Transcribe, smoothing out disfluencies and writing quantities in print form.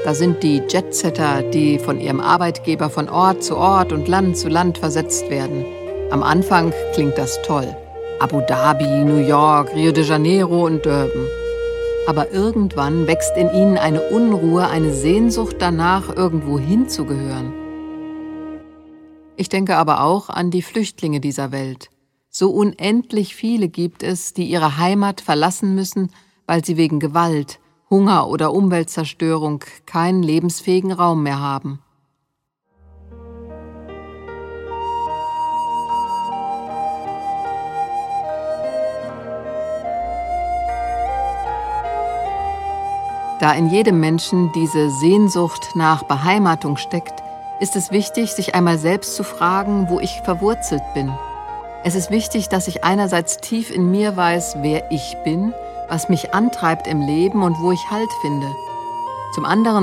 Da sind die Jetsetter, die von ihrem Arbeitgeber von Ort zu Ort und Land zu Land versetzt werden. Am Anfang klingt das toll. Abu Dhabi, New York, Rio de Janeiro und Durban. Aber irgendwann wächst in ihnen eine Unruhe, eine Sehnsucht danach, irgendwo hinzugehören. Ich denke aber auch an die Flüchtlinge dieser Welt. So unendlich viele gibt es, die ihre Heimat verlassen müssen, weil sie wegen Gewalt, Hunger oder Umweltzerstörung keinen lebensfähigen Raum mehr haben. Da in jedem Menschen diese Sehnsucht nach Beheimatung steckt, ist es wichtig, sich einmal selbst zu fragen, wo ich verwurzelt bin. Es ist wichtig, dass ich einerseits tief in mir weiß, wer ich bin, was mich antreibt im Leben und wo ich Halt finde. Zum anderen